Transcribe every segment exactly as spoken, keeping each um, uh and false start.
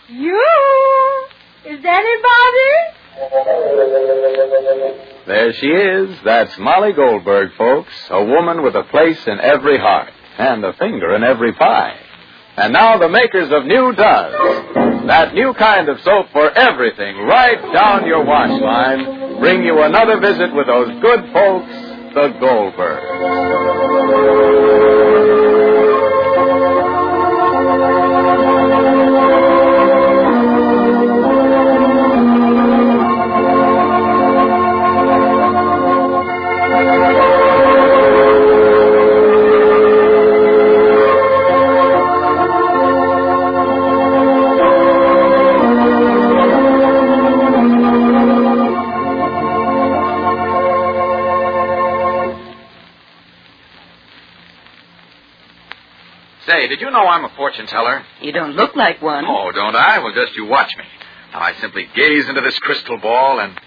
You? Is anybody? There she is. That's Molly Goldberg, folks. A woman with a place in every heart and a finger in every pie. And now the makers of New Does. That new kind of soap for everything right down your wash line bring you another visit with those good folks, the Goldbergs. Say, did you know I'm a fortune teller? You don't look like one. Oh, don't I? Well, just you watch me. Now, I simply gaze into this crystal ball and...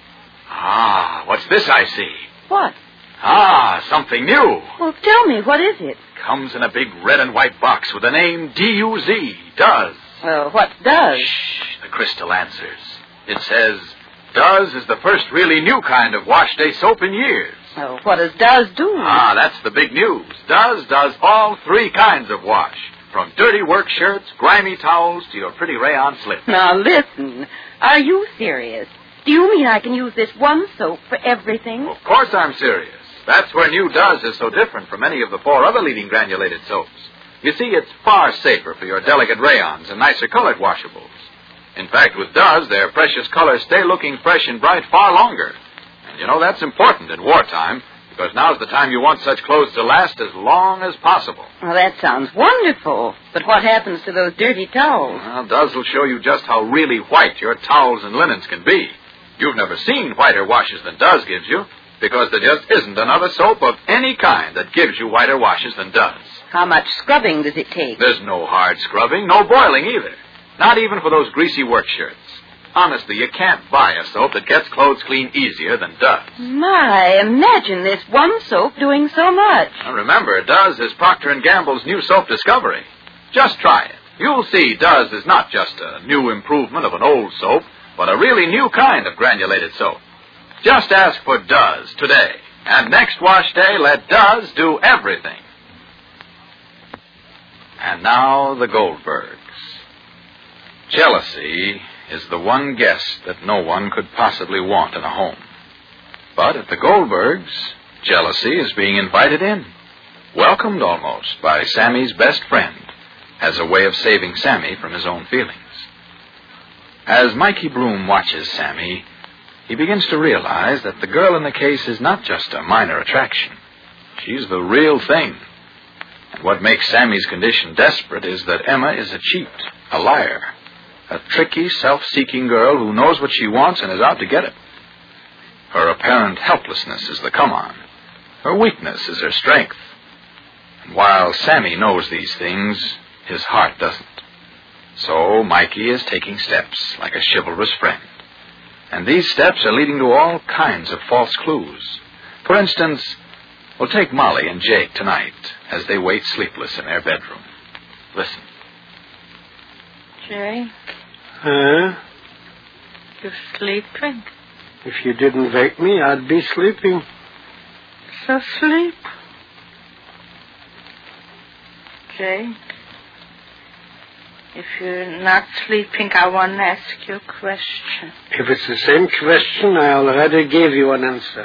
Ah, what's this I see? What? Ah, something new. Well, tell me, what is it? Comes in a big red and white box with the name D U Z, Does. Well, what does? Shh, the crystal answers. It says, Does is the first really new kind of wash day soap in years. Well, what does does do? Ah, that's the big news. Does does all three kinds of wash. From dirty work shirts, grimy towels, to your pretty rayon slips. Now, listen. Are you serious? Do you mean I can use this one soap for everything? Of course I'm serious. That's where New Does is so different from any of the four other leading granulated soaps. You see, it's far safer for your delicate rayons and nicer colored washables. In fact, with Does, their precious colors stay looking fresh and bright far longer. And you know, that's important in wartime, because now's the time you want such clothes to last as long as possible. Well, that sounds wonderful. But what happens to those dirty towels? Well, Does will show you just how really white your towels and linens can be. You've never seen whiter washes than Does gives you, because there just isn't another soap of any kind that gives you whiter washes than Does. How much scrubbing does it take? There's no hard scrubbing, no boiling either. Not even for those greasy work shirts. Honestly, you can't buy a soap that gets clothes clean easier than Does. My, imagine this one soap doing so much. Now remember, Does is Procter and Gamble's new soap discovery. Just try it. You'll see Does is not just a new improvement of an old soap, but a really new kind of granulated soap. Just ask for Does today. And next wash day, let Does do everything. And now, the Goldbergs. Jealousy is the one guest that no one could possibly want in a home. But at the Goldbergs, jealousy is being invited in, welcomed almost by Sammy's best friend, as a way of saving Sammy from his own feelings. As Mikey Bloom watches Sammy, he begins to realize that the girl in the case is not just a minor attraction. She's the real thing. And what makes Sammy's condition desperate is that Emma is a cheat, a liar, a tricky, self-seeking girl who knows what she wants and is out to get it. Her apparent helplessness is the come-on. Her weakness is her strength. And while Sammy knows these things, his heart doesn't. So Mikey is taking steps like a chivalrous friend. And these steps are leading to all kinds of false clues. For instance, we'll take Molly and Jake tonight as they wait sleepless in their bedroom. Listen. Jake? Huh? You sleeping? If you didn't wake me, I'd be sleeping. So sleep. Jake? If you're not sleeping, I want to ask you a question. If it's the same question, I already gave you an answer.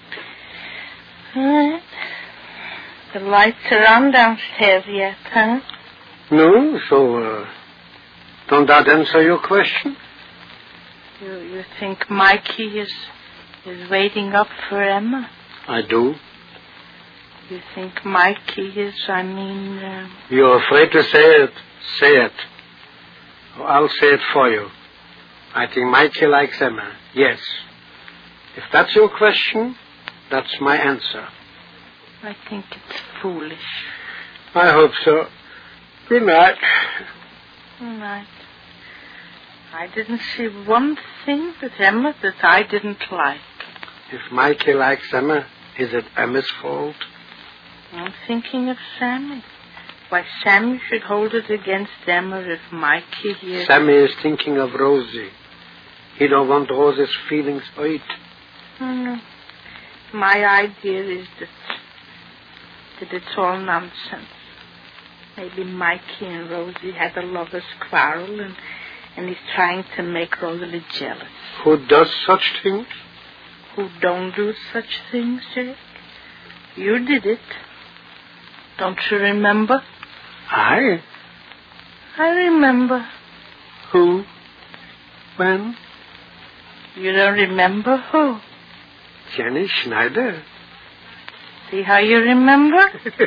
Uh, the lights are on downstairs yet, huh? No, so uh, don't that answer your question? You you think Mikey is is waiting up for Emma? I do. You think Mikey is, I mean... Uh... You're afraid to say it. Say it. Oh, I'll say it for you. I think Mikey likes Emma. Yes. If that's your question, that's my answer. I think it's foolish. I hope so. Good night. Good night. I didn't see one thing with Emma that I didn't like. If Mikey likes Emma, is it Emma's fault? I'm thinking of Sammy. Why, Sammy should hold it against Emma if Mikey here... Sammy is thinking of Rosie. He don't want Rosie's feelings hurt. Oh, no. My idea is that, that it's all nonsense. Maybe Mikey and Rosie had a lover's quarrel, and, and he's trying to make Rosalie jealous. Who does such things? Who don't do such things, Jake? You did it. Don't you remember? I? I remember. Who? When? You don't remember who? Jenny Schneider. See how you remember?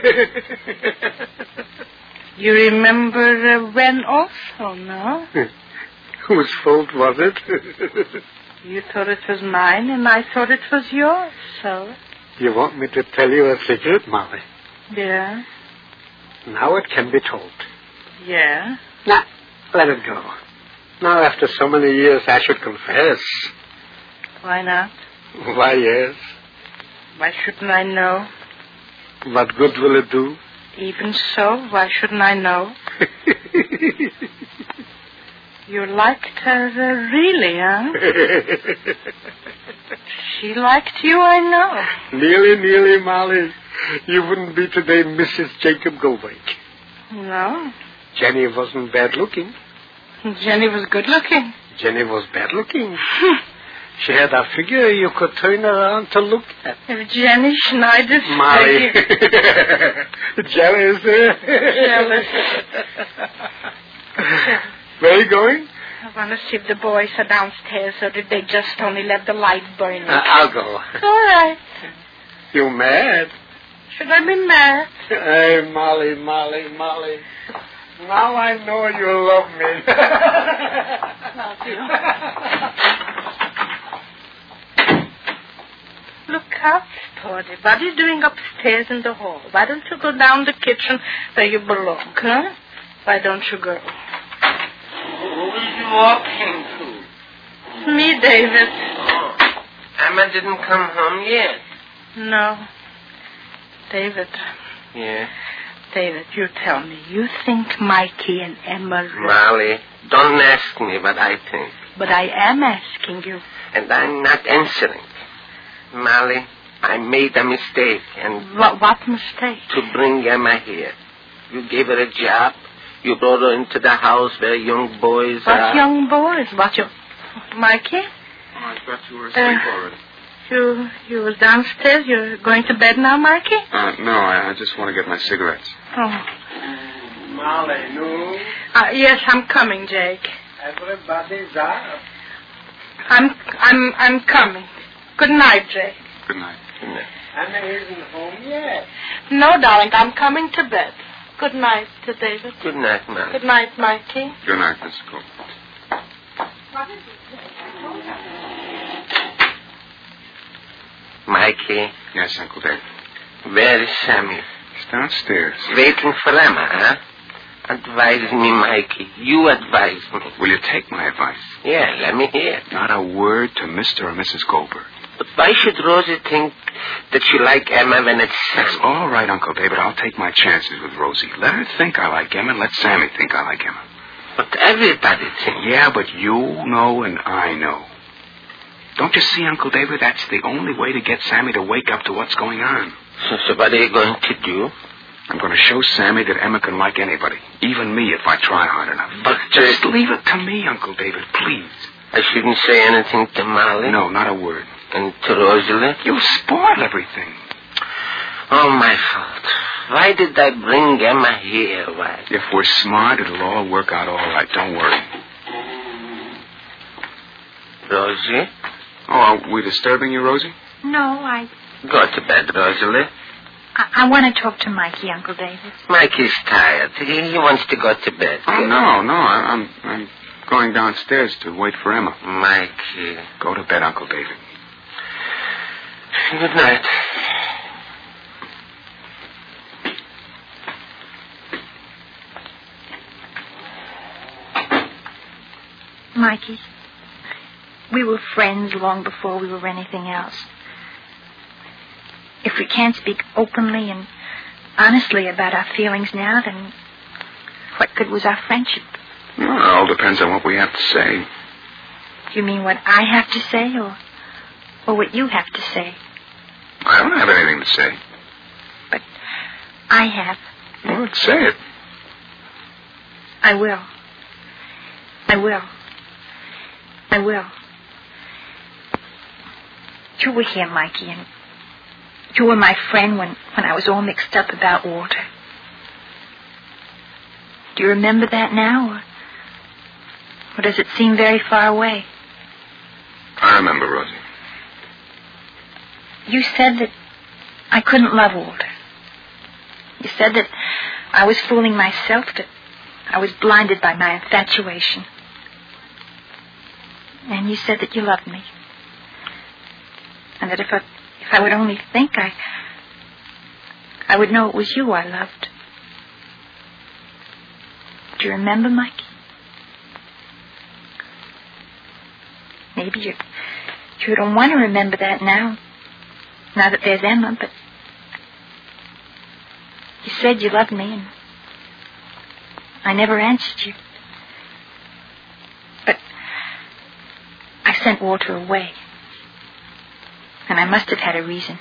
You remember uh, when also, no? Whose fault was it? You thought it was mine, and I thought it was yours, so... You want me to tell you a secret, Molly? Yeah. Now it can be told. Yeah? Nah, let it go. Now, after so many years, I should confess. Why not? Why, yes. Why shouldn't I know? What good will it do? Even so, why shouldn't I know? You liked her uh, really, huh? She liked you, I know. Nearly, nearly, Molly. You wouldn't be today Missus Jacob Goldberg. No. Jenny wasn't bad looking. Jenny was good looking. Jenny was bad looking. She had a figure you could turn around to look at. If Jenny Schneider's Molly. Jealous, eh? Jealous. Where are you going? I want to see if the boys are downstairs, or did they just only let the light burn? Uh, I'll go. It's all right. You mad? Should I be mad? Hey, Molly, Molly, Molly. Now I know you love me. Love you. Look out, Sporty. What are you doing upstairs in the hall? Why don't you go down the kitchen where you belong, huh? Why don't you go? Who is you walking to? It's me, David. Oh. Emma didn't come home yet. No. David. Yeah? David, you tell me. You think Mikey and Emma... Molly, don't ask me what I think. But I am asking you. And I'm not answering. Molly, I made a mistake, and... What, what mistake? To bring Emma here. You gave her a job. You brought her into the house where young boys What are... young boys? What, you... Mikey? Oh, I thought you were asleep Uh, already. You you was downstairs. You're going to bed now, Mikey? Uh, no, I, I just want to get my cigarettes. Oh. Molly, no. Uh, yes, I'm coming, Jake. Everybody's up. I'm I'm I'm coming. Good night, Jake. Good night. Emma isn't home yet. No, darling, I'm coming to bed. Good night to David. Good night, Molly. Good night, Mikey. Good night, Mister Cole. Mikey, Yes, Uncle Dave. where is Sammy? He's downstairs. Waiting for Emma, huh? Advise me, Mikey. You advise me. Will you take my advice? Yeah, let me hear. Not a word to Mister or Missus Goldberg. But why should Rosie think that she like Emma when it's That's Sammy? all right, Uncle David. I'll take my chances with Rosie. Let her think I like Emma, and let Sammy think I like Emma. But everybody thinks. Yeah, but you know and I know. Don't you see, Uncle David? That's the only way to get Sammy to wake up to what's going on. So, so what are you going to do? I'm going to show Sammy that Emma can like anybody, even me if I try hard enough. But Just uh, leave it to me, Uncle David, please. I shouldn't say anything to Molly? No, not a word. And to Rosalie? You'll spoil everything. Oh, my fault. Why did I bring Emma here? Why? If we're smart, it'll all work out all right. Don't worry. Rosie? Oh, are we disturbing you, Rosie? No, I Go to bed, Rosalie. I, I want to talk to Mikey, Uncle David. Mikey's tired. He, he wants to go to bed. Oh, no, no. I, I'm I'm going downstairs to wait for Emma. Mikey. Go to bed, Uncle David. Good night. Mikey, we were friends long before we were anything else. If we can't speak openly and honestly about our feelings now, then what good was our friendship? Well, it all depends on what we have to say. You mean what I have to say, or, or what you have to say? I don't have anything to say. But I have. Well, say it. I will. I will. I will. You were here, Mikey, and you were my friend when, when I was all mixed up about Walter. Do you remember that now, or, or does it seem very far away? I remember, Rosie. You said that I couldn't love Walter. You said that I was fooling myself, that I was blinded by my infatuation. And you said that you loved me. And that if I, if I would only think, I, I would know it was you I loved. Do you remember, Mikey? Maybe you, you don't want to remember that now, now that there's Emma, but you said you loved me, and I never answered you. But I sent Walter away, and I must have had a reason.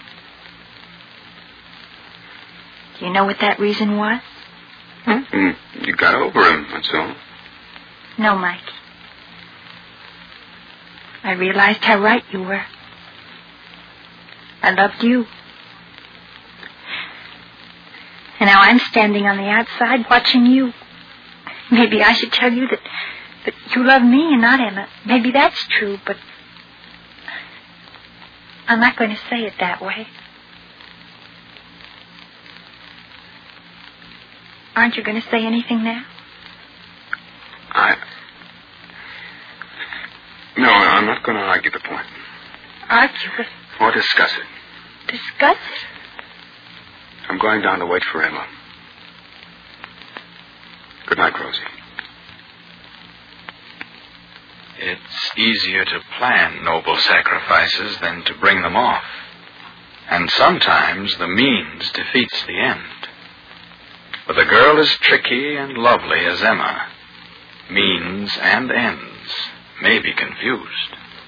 Do you know what that reason was? Hmm? You got over him, that's all. No, Mike. I realized how right you were. I loved you. And now I'm standing on the outside watching you. Maybe I should tell you that, that you love me and not Emma. Maybe that's true, but I'm not going to say it that way. Aren't you going to say anything now? I... No, I'm not going to argue the point. Argue it? Or discuss it. Discuss it? I'm going down to wait for Emma. Good night, Rosie. It's easier to plan noble sacrifices than to bring them off. And sometimes the means defeats the end. With a girl as tricky and lovely as Emma, means and ends may be confused.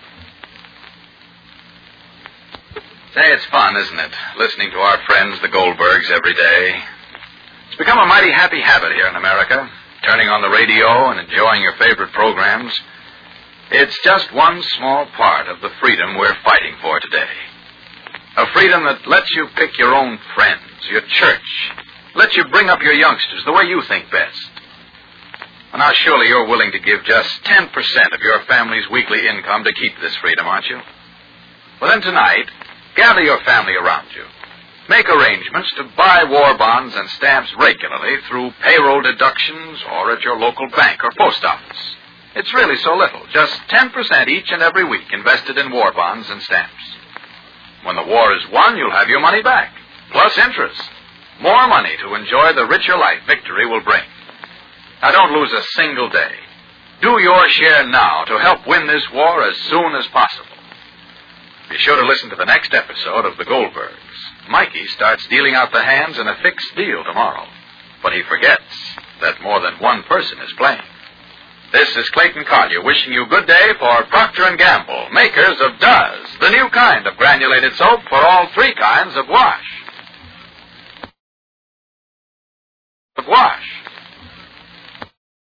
Say, it's fun, isn't it, listening to our friends, the Goldbergs, every day? It's become a mighty happy habit here in America, turning on the radio and enjoying your favorite programs. It's just one small part of the freedom we're fighting for today. A freedom that lets you pick your own friends, your church, lets you bring up your youngsters the way you think best. Well, now, surely you're willing to give just ten percent of your family's weekly income to keep this freedom, aren't you? Well, then tonight, gather your family around you. Make arrangements to buy war bonds and stamps regularly through payroll deductions or at your local bank or post office. It's really so little, just ten percent each and every week invested in war bonds and stamps. When the war is won, you'll have your money back, plus interest. More money to enjoy the richer life victory will bring. Now, don't lose a single day. Do your share now to help win this war as soon as possible. Be sure to listen to the next episode of The Goldbergs. Mikey starts dealing out the hands in a fixed deal tomorrow. But he forgets that more than one person is playing. This is Clayton Collier wishing you good day for Procter and Gamble, makers of Does, the new kind of granulated soap for all three kinds of wash. Of wash.